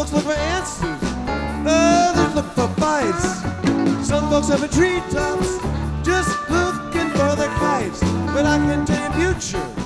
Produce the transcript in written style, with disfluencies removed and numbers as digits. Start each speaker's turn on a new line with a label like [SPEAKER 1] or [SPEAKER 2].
[SPEAKER 1] folks look for answers, others look for fights. Some folks up in treetops just looking for their kites. But I can tell you future